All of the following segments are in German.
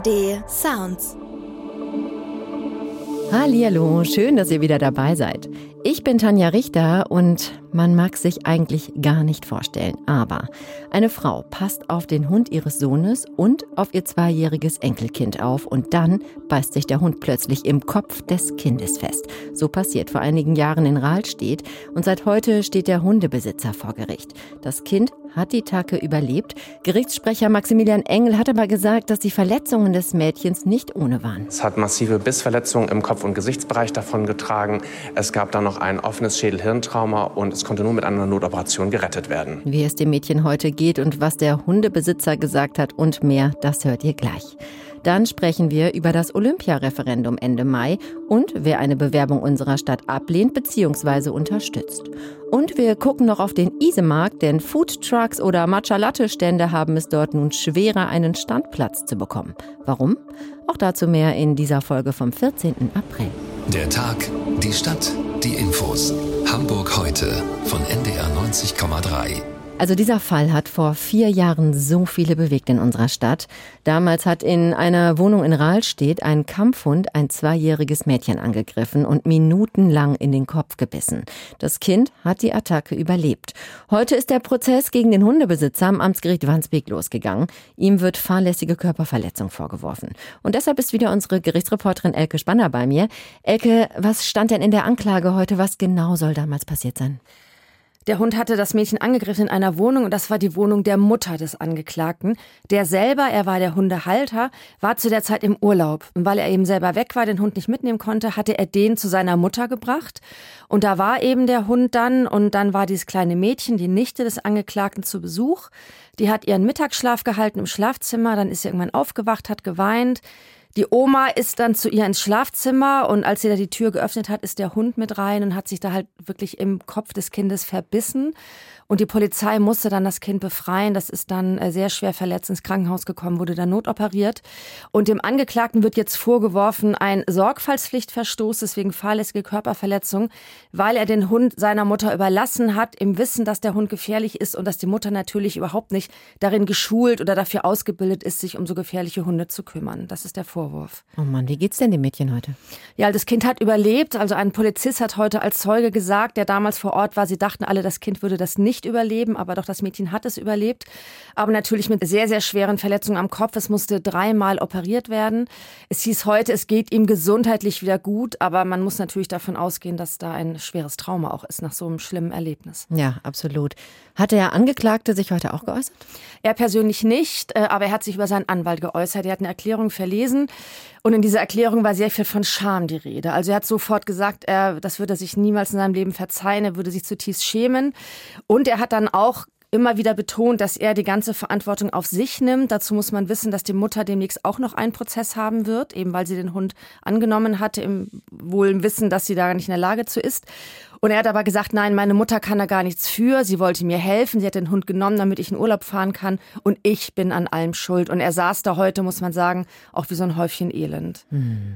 ARD Sounds. Hallihallo, schön, dass ihr wieder dabei seid. Ich bin Tanja Richter und man mag sich eigentlich gar nicht vorstellen, aber eine Frau passt auf den Hund ihres Sohnes und auf ihr 2-jähriges Enkelkind auf und dann beißt sich der Hund plötzlich im Kopf des Kindes fest. So passiert vor einigen Jahren in Rahlstedt und seit heute steht der Hundebesitzer vor Gericht. Das Kind hat die Attacke überlebt. Gerichtssprecher Maximilian Engel hat aber gesagt, dass die Verletzungen des Mädchens nicht ohne waren. Es hat massive Bissverletzungen im Kopf- und Gesichtsbereich davongetragen. Es gab dann noch ein offenes Schädel-Hirntrauma und es konnte nur mit einer Notoperation gerettet werden. Wie es dem Mädchen heute geht und was der Hundebesitzer gesagt hat und mehr, das hört ihr gleich. Dann sprechen wir über das Olympiareferendum Ende Mai und wer eine Bewerbung unserer Stadt ablehnt bzw. unterstützt. Und wir gucken noch auf den Isemarkt, denn Foodtrucks oder Matcha-Latte-Stände haben es dort nun schwerer, einen Standplatz zu bekommen. Warum? Auch dazu mehr in dieser Folge vom 14. April. Der Tag, die Stadt, die Infos. Hamburg heute von NDR 90,3. Also dieser Fall hat vor 4 Jahren so viele bewegt in unserer Stadt. Damals hat in einer Wohnung in Rahlstedt ein Kampfhund ein 2-jähriges Mädchen angegriffen und minutenlang in den Kopf gebissen. Das Kind hat die Attacke überlebt. Heute ist der Prozess gegen den Hundebesitzer am Amtsgericht Wandsbek losgegangen. Ihm wird fahrlässige Körperverletzung vorgeworfen. Und deshalb ist wieder unsere Gerichtsreporterin Elke Spanner bei mir. Elke, was stand denn in der Anklage heute? Was genau soll damals passiert sein? Der Hund hatte das Mädchen angegriffen in einer Wohnung und das war die Wohnung der Mutter des Angeklagten. Der selber, er war der Hundehalter, war zu der Zeit im Urlaub. Und weil er eben selber weg war, den Hund nicht mitnehmen konnte, hatte er den zu seiner Mutter gebracht. Und da war eben der Hund dann und dann war dieses kleine Mädchen, die Nichte des Angeklagten, zu Besuch. Die hat ihren Mittagsschlaf gehalten im Schlafzimmer, dann ist sie irgendwann aufgewacht, hat geweint. Die Oma ist dann zu ihr ins Schlafzimmer und als sie da die Tür geöffnet hat, ist der Hund mit rein und hat sich da halt wirklich im Kopf des Kindes verbissen. Und die Polizei musste dann das Kind befreien. Das ist dann sehr schwer verletzt ins Krankenhaus gekommen, wurde dann notoperiert. Und dem Angeklagten wird jetzt vorgeworfen, ein Sorgfaltspflichtverstoß wegen fahrlässige Körperverletzung, weil er den Hund seiner Mutter überlassen hat, im Wissen, dass der Hund gefährlich ist und dass die Mutter natürlich überhaupt nicht darin geschult oder dafür ausgebildet ist, sich um so gefährliche Hunde zu kümmern. Das ist der Vorwurf. Oh Mann, wie geht's denn dem Mädchen heute? Ja, das Kind hat überlebt. Also ein Polizist hat heute als Zeuge gesagt, der damals vor Ort war, sie dachten alle, das Kind würde das nicht überleben, aber doch das Mädchen hat es überlebt. Aber natürlich mit sehr, sehr schweren Verletzungen am Kopf. Es musste 3-mal operiert werden. Es hieß heute, es geht ihm gesundheitlich wieder gut, aber man muss natürlich davon ausgehen, dass da ein schweres Trauma auch ist nach so einem schlimmen Erlebnis. Ja, absolut. Hat der Angeklagte sich heute auch geäußert? Er persönlich nicht, aber er hat sich über seinen Anwalt geäußert. Er hat eine Erklärung verlesen und in dieser Erklärung war sehr viel von Scham die Rede. Also er hat sofort gesagt, das würde er sich niemals in seinem Leben verzeihen, er würde sich zutiefst schämen. Und er hat dann auch immer wieder betont, dass er die ganze Verantwortung auf sich nimmt. Dazu muss man wissen, dass die Mutter demnächst auch noch einen Prozess haben wird, eben weil sie den Hund angenommen hatte, im wohl Wissen, dass sie da nicht in der Lage zu ist. Und er hat aber gesagt, nein, meine Mutter kann da gar nichts für. Sie wollte mir helfen. Sie hat den Hund genommen, damit ich in Urlaub fahren kann. Und ich bin an allem schuld. Und er saß da heute, muss man sagen, auch wie so ein Häufchen Elend.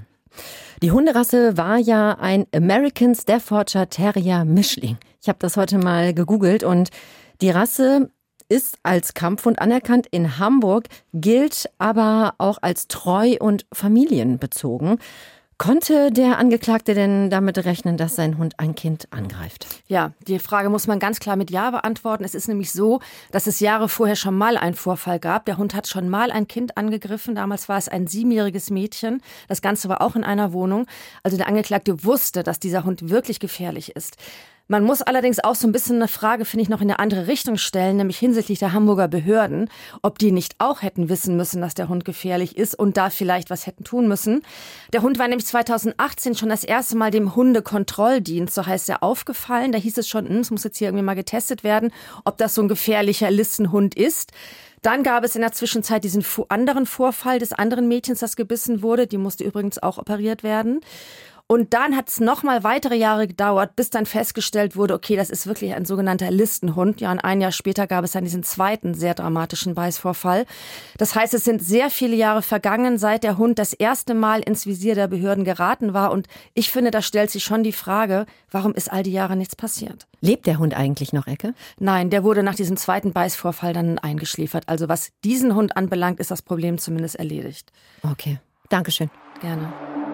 Die Hunderasse war ja ein American Staffordshire Terrier Mischling. Ich habe das heute mal gegoogelt und die Rasse ist als Kampfhund anerkannt in Hamburg, gilt aber auch als treu und familienbezogen. Konnte der Angeklagte denn damit rechnen, dass sein Hund ein Kind angreift? Ja, die Frage muss man ganz klar mit Ja beantworten. Es ist nämlich so, dass es Jahre vorher schon mal einen Vorfall gab. Der Hund hat schon mal ein Kind angegriffen. Damals war es ein 7-jähriges Mädchen. Das Ganze war auch in einer Wohnung. Also der Angeklagte wusste, dass dieser Hund wirklich gefährlich ist. Man muss allerdings auch so ein bisschen eine Frage, finde ich, noch in eine andere Richtung stellen, nämlich hinsichtlich der Hamburger Behörden, ob die nicht auch hätten wissen müssen, dass der Hund gefährlich ist und da vielleicht was hätten tun müssen. Der Hund war nämlich 2018 schon das erste Mal dem Hundekontrolldienst, so heißt er, aufgefallen. Da hieß es schon, es muss jetzt hier irgendwie mal getestet werden, ob das so ein gefährlicher Listenhund ist. Dann gab es in der Zwischenzeit diesen anderen Vorfall des anderen Mädchens, das gebissen wurde. Die musste übrigens auch operiert werden. Und dann hat es nochmal weitere Jahre gedauert, bis dann festgestellt wurde, okay, das ist wirklich ein sogenannter Listenhund. Ja, und ein Jahr später gab es dann diesen zweiten sehr dramatischen Beißvorfall. Das heißt, es sind sehr viele Jahre vergangen, seit der Hund das erste Mal ins Visier der Behörden geraten war. Und ich finde, da stellt sich schon die Frage, warum ist all die Jahre nichts passiert? Lebt der Hund eigentlich noch, Ecke? Nein, der wurde nach diesem zweiten Beißvorfall dann eingeschläfert. Also was diesen Hund anbelangt, ist das Problem zumindest erledigt. Okay, Dankeschön. Gerne.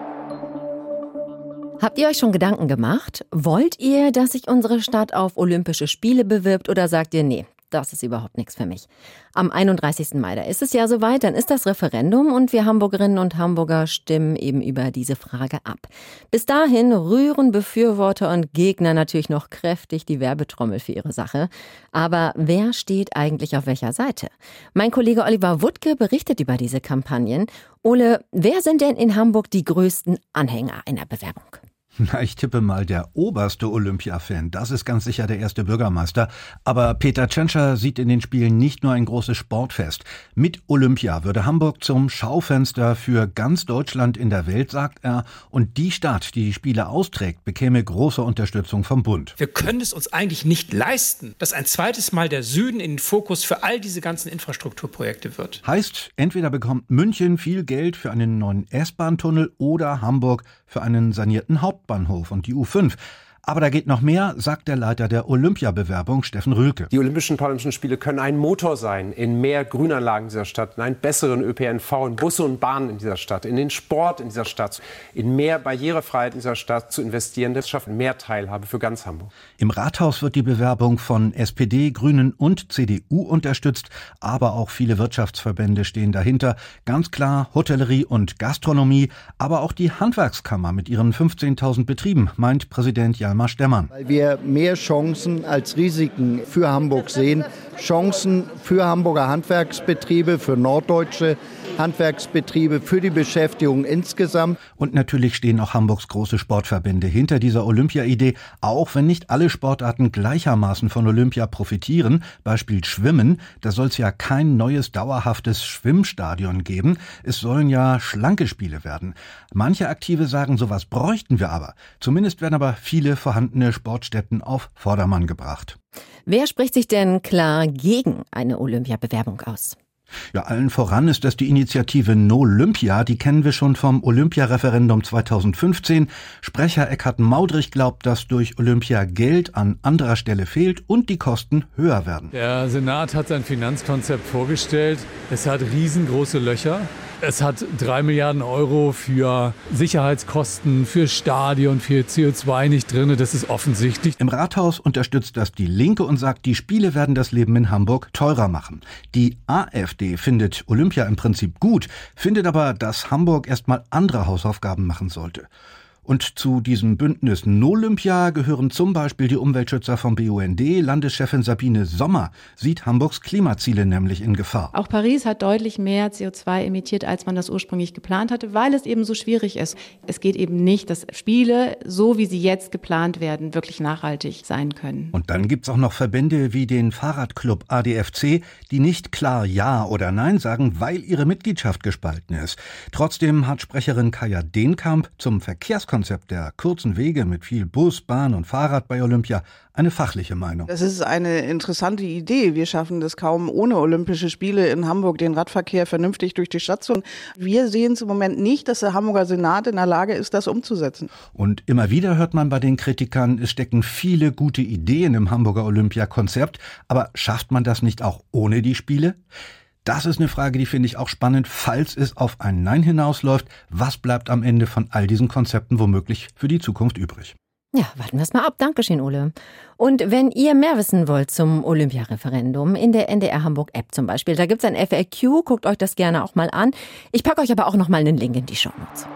Habt ihr euch schon Gedanken gemacht? Wollt ihr, dass sich unsere Stadt auf Olympische Spiele bewirbt oder sagt ihr, nee, das ist überhaupt nichts für mich? Am 31. Mai, da ist es ja soweit, dann ist das Referendum und wir Hamburgerinnen und Hamburger stimmen eben über diese Frage ab. Bis dahin rühren Befürworter und Gegner natürlich noch kräftig die Werbetrommel für ihre Sache. Aber wer steht eigentlich auf welcher Seite? Mein Kollege Oliver Wuttke berichtet über diese Kampagnen. Ole, wer sind denn in Hamburg die größten Anhänger einer Bewerbung? Na, ich tippe mal der oberste Olympia-Fan. Das ist ganz sicher der erste Bürgermeister. Aber Peter Tschentscher sieht in den Spielen nicht nur ein großes Sportfest. Mit Olympia würde Hamburg zum Schaufenster für ganz Deutschland in der Welt, sagt er. Und die Stadt, die Spiele austrägt, bekäme große Unterstützung vom Bund. Wir können es uns eigentlich nicht leisten, dass ein zweites Mal der Süden in den Fokus für all diese ganzen Infrastrukturprojekte wird. Heißt, entweder bekommt München viel Geld für einen neuen S-Bahn-Tunnel oder Hamburg für einen sanierten Hauptbahnhof und die U5. Aber da geht noch mehr, sagt der Leiter der Olympiabewerbung, Steffen Rühlke. Die Olympischen Paralympischen Spiele können ein Motor sein in mehr Grünanlagen dieser Stadt, in einen besseren ÖPNV, in Busse und Bahnen in dieser Stadt, in den Sport in dieser Stadt, in mehr Barrierefreiheit in dieser Stadt zu investieren. Das schafft mehr Teilhabe für ganz Hamburg. Im Rathaus wird die Bewerbung von SPD, Grünen und CDU unterstützt, aber auch viele Wirtschaftsverbände stehen dahinter. Ganz klar Hotellerie und Gastronomie, aber auch die Handwerkskammer mit ihren 15.000 Betrieben, meint Präsident Jan Stemmann. Weil wir mehr Chancen als Risiken für Hamburg sehen. Chancen für Hamburger Handwerksbetriebe, für norddeutsche Handwerksbetriebe, für die Beschäftigung insgesamt. Und natürlich stehen auch Hamburgs große Sportverbände hinter dieser Olympia-Idee, auch wenn nicht alle Sportarten gleichermaßen von Olympia profitieren. Beispiel Schwimmen, da soll es ja kein neues dauerhaftes Schwimmstadion geben. Es sollen ja schlanke Spiele werden. Manche Aktive sagen, sowas bräuchten wir aber. Zumindest werden aber viele vorhandene Sportstätten auf Vordermann gebracht. Wer spricht sich denn klar gegen eine Olympiabewerbung aus? Ja, allen voran ist das die Initiative NoLympia. Die kennen wir schon vom Olympia-Referendum 2015. Sprecher Eckhard Maudrich glaubt, dass durch Olympia Geld an anderer Stelle fehlt und die Kosten höher werden. Der Senat hat sein Finanzkonzept vorgestellt. Es hat riesengroße Löcher. Es hat 3 Milliarden Euro für Sicherheitskosten, für Stadion, für CO2 nicht drin. Das ist offensichtlich. Im Rathaus unterstützt das die Linke und sagt, die Spiele werden das Leben in Hamburg teurer machen. Die AfD findet Olympia im Prinzip gut, findet aber, dass Hamburg erstmal andere Hausaufgaben machen sollte. Und zu diesem Bündnis NoLympia gehören zum Beispiel die Umweltschützer vom BUND. Landeschefin Sabine Sommer sieht Hamburgs Klimaziele nämlich in Gefahr. Auch Paris hat deutlich mehr CO2 emittiert, als man das ursprünglich geplant hatte, weil es eben so schwierig ist. Es geht eben nicht, dass Spiele, so wie sie jetzt geplant werden, wirklich nachhaltig sein können. Und dann gibt's auch noch Verbände wie den Fahrradclub ADFC, die nicht klar Ja oder Nein sagen, weil ihre Mitgliedschaft gespalten ist. Trotzdem hat Sprecherin Kaja Dehnkamp zum Verkehrskonzept der kurzen Wege mit viel Bus, Bahn und Fahrrad bei Olympia eine fachliche Meinung. Das ist eine interessante Idee. Wir schaffen das kaum ohne Olympische Spiele in Hamburg, den Radverkehr vernünftig durch die Stadt zu führen. Wir sehen es im Moment nicht, dass der Hamburger Senat in der Lage ist, das umzusetzen. Und immer wieder hört man bei den Kritikern, es stecken viele gute Ideen im Hamburger Olympiakonzept. Aber schafft man das nicht auch ohne die Spiele? Das ist eine Frage, die finde ich auch spannend. Falls es auf ein Nein hinausläuft, was bleibt am Ende von all diesen Konzepten womöglich für die Zukunft übrig? Ja, warten wir es mal ab. Dankeschön, Ole. Und wenn ihr mehr wissen wollt zum Olympia-Referendum, in der NDR Hamburg-App zum Beispiel, da gibt's ein FAQ, guckt euch das gerne auch mal an. Ich packe euch aber auch noch mal einen Link in die Shownotes.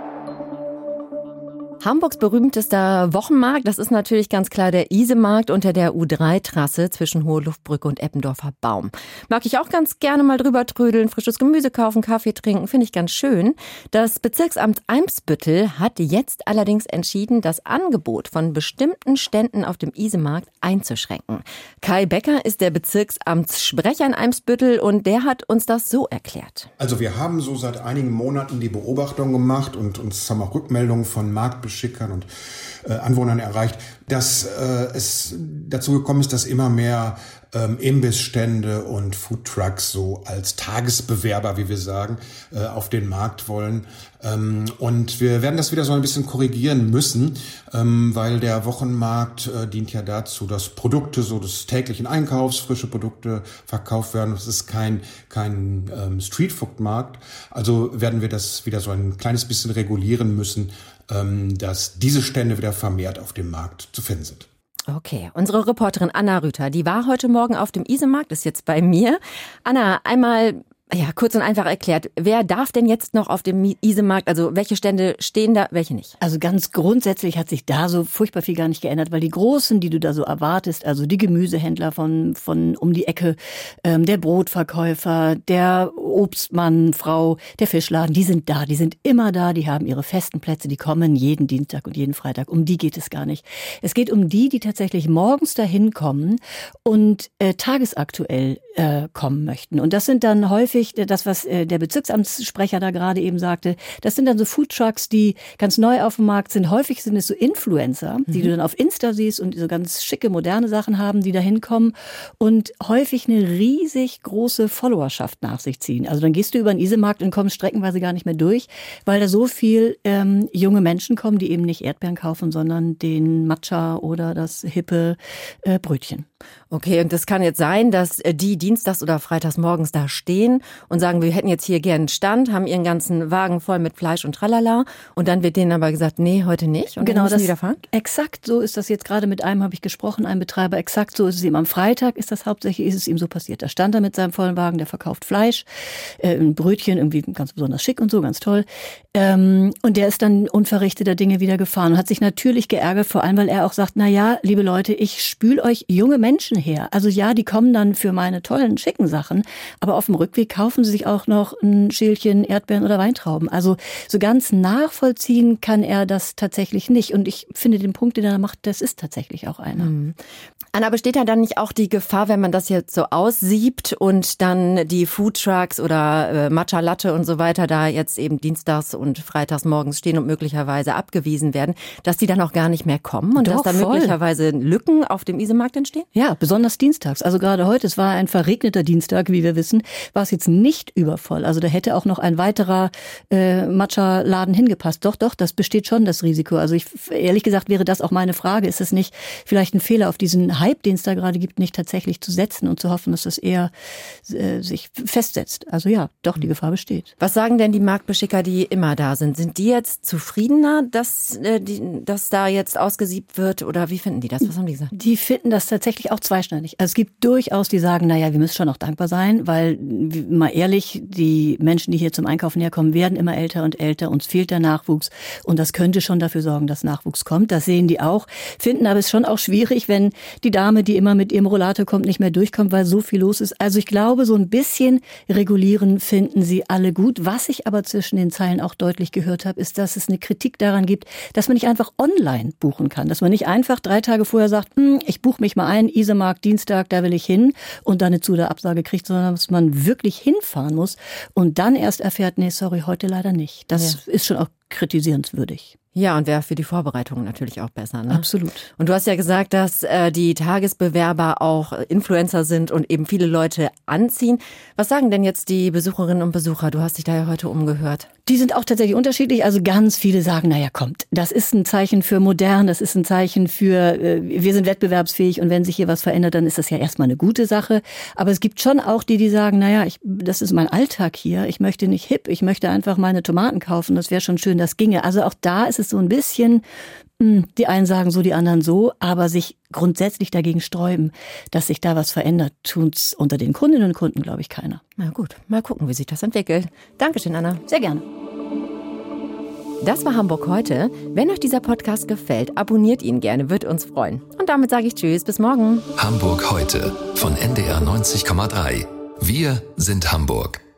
Hamburgs berühmtester Wochenmarkt, das ist natürlich ganz klar der Isemarkt unter der U3-Trasse zwischen Hohe Luftbrücke und Eppendorfer Baum. Mag ich auch ganz gerne mal drüber trödeln, frisches Gemüse kaufen, Kaffee trinken, finde ich ganz schön. Das Bezirksamt Eimsbüttel hat jetzt allerdings entschieden, das Angebot von bestimmten Ständen auf dem Isemarkt einzuschränken. Kai Becker ist der Bezirksamtssprecher in Eimsbüttel und der hat uns das so erklärt. Also wir haben so seit einigen Monaten die Beobachtung gemacht und uns haben auch Rückmeldungen von Marktbesitzern Marktbeschickern und Anwohnern erreicht, dass es dazu gekommen ist, dass immer mehr Imbissstände und Foodtrucks so als Tagesbewerber, wie wir sagen, auf den Markt wollen. Und wir werden das wieder so ein bisschen korrigieren müssen, weil der Wochenmarkt dient ja dazu, dass Produkte so des täglichen Einkaufs, frische Produkte verkauft werden. Es ist kein Streetfood-Markt. Also werden wir das wieder so ein kleines bisschen regulieren müssen, dass diese Stände wieder vermehrt auf dem Markt zu finden sind. Okay, unsere Reporterin Anna Rüther, die war heute Morgen auf dem Isemarkt, ist jetzt bei mir. Anna, einmal kurz und einfach erklärt, wer darf denn jetzt noch auf dem Isemarkt, also welche Stände stehen da, welche nicht? Also ganz grundsätzlich hat sich da so furchtbar viel gar nicht geändert, weil die Großen, die du da so erwartest, also die Gemüsehändler von um die Ecke, der Brotverkäufer, der Obstmann, Frau, der Fischladen, die sind da, die sind immer da, die haben ihre festen Plätze, die kommen jeden Dienstag und jeden Freitag. Um die geht es gar nicht. Es geht um die tatsächlich morgens dahin kommen und tagesaktuell kommen möchten. Und das sind dann häufig das, was der Bezirksamtssprecher da gerade eben sagte, das sind dann so Foodtrucks, die ganz neu auf dem Markt sind. Häufig sind es so Influencer, die du dann auf Insta siehst und so ganz schicke, moderne Sachen haben, die da hinkommen und häufig eine riesig große Followerschaft nach sich ziehen. Also dann gehst du über den Isemarkt und kommst streckenweise gar nicht mehr durch, weil da so viel junge Menschen kommen, die eben nicht Erdbeeren kaufen, sondern den Matcha oder das hippe Brötchen. Okay, und das kann jetzt sein, dass die dienstags oder freitags morgens da stehen und sagen, wir hätten jetzt hier gerne einen Stand, haben ihren ganzen Wagen voll mit Fleisch und tralala und dann wird denen aber gesagt, nee, heute nicht und genau, dann müssen die wieder fahren? Exakt so ist das jetzt gerade mit einem, habe ich gesprochen, einem Betreiber, exakt so ist es ihm am Freitag, ist es ihm so passiert. Da stand er mit seinem vollen Wagen, der verkauft Fleisch, ein Brötchen, irgendwie ganz besonders schick und so, ganz toll. Und der ist dann unverrichteter Dinge wieder gefahren und hat sich natürlich geärgert, vor allem, weil er auch sagt, na ja, liebe Leute, ich spül euch junge Menschen her. Also ja, die kommen dann für meine tollen, schicken Sachen, aber auf dem Rückweg kaufen sie sich auch noch ein Schälchen Erdbeeren oder Weintrauben. Also so ganz nachvollziehen kann er das tatsächlich nicht. Und ich finde den Punkt, den er macht, das ist tatsächlich auch einer. Anna, besteht da dann nicht auch die Gefahr, wenn man das jetzt so aussiebt und dann die Foodtrucks oder Matcha Latte und so weiter da jetzt eben dienstags und freitags morgens stehen und möglicherweise abgewiesen werden, dass die dann auch gar nicht mehr kommen und Doch, dass da möglicherweise Lücken auf dem Isemarkt entstehen? Ja, besonders dienstags. Also gerade heute, es war ein verregneter Dienstag, wie wir wissen, war es jetzt nicht übervoll. Also da hätte auch noch ein weiterer Matcha-Laden hingepasst. Doch, das besteht schon, das Risiko. Also ehrlich gesagt wäre das auch meine Frage. Ist es nicht vielleicht ein Fehler, auf diesen Hype, den es da gerade gibt, nicht tatsächlich zu setzen und zu hoffen, dass das eher sich festsetzt? Also ja, doch, die Gefahr besteht. Was sagen denn die Marktbeschicker, die immer da sind? Sind die jetzt zufriedener, dass da jetzt ausgesiebt wird oder wie finden die das? Was haben die gesagt? Die finden das tatsächlich auch zweischneidig. Also es gibt durchaus, die sagen, naja, wir müssen schon auch dankbar sein, weil, mal ehrlich, die Menschen, die hier zum Einkaufen herkommen, werden immer älter und älter. Uns fehlt der Nachwuchs und das könnte schon dafür sorgen, dass Nachwuchs kommt. Das sehen die auch, finden aber es schon auch schwierig, wenn die Dame, die immer mit ihrem Rollator kommt, nicht mehr durchkommt, weil so viel los ist. Also ich glaube, so ein bisschen regulieren finden sie alle gut. Was ich aber zwischen den Zeilen auch deutlich gehört habe, ist, dass es eine Kritik daran gibt, dass man nicht einfach online buchen kann. Dass man nicht einfach 3 Tage vorher sagt, ich buche mich mal ein, Isemarkt, Dienstag, da will ich hin und dann eine Zu- oder Absage kriegt, sondern dass man wirklich hinfahren muss und dann erst erfährt, nee, sorry, heute leider nicht. Das ist schon auch kritisierenswürdig. Ja, und wäre für die Vorbereitung natürlich auch besser. Ne? Absolut. Und du hast ja gesagt, dass die Tagesbewerber auch Influencer sind und eben viele Leute anziehen. Was sagen denn jetzt die Besucherinnen und Besucher? Du hast dich da ja heute umgehört. Die sind auch tatsächlich unterschiedlich. Also ganz viele sagen, naja, kommt, das ist ein Zeichen für modern, das ist ein Zeichen für, wir sind wettbewerbsfähig und wenn sich hier was verändert, dann ist das ja erstmal eine gute Sache. Aber es gibt schon auch die sagen, naja, das ist mein Alltag hier, ich möchte nicht hip, ich möchte einfach meine Tomaten kaufen, das wäre schon schön, das ginge. Also auch da ist es so ein bisschen, die einen sagen so, die anderen so, aber sich grundsätzlich dagegen sträuben, dass sich da was verändert, tut's unter den Kundinnen und Kunden, glaube ich, keiner. Na gut, mal gucken, wie sich das entwickelt. Dankeschön, Anna. Sehr gerne. Das war Hamburg heute. Wenn euch dieser Podcast gefällt, abonniert ihn gerne, wird uns freuen. Und damit sage ich Tschüss, bis morgen. Hamburg heute von NDR 90,3. Wir sind Hamburg.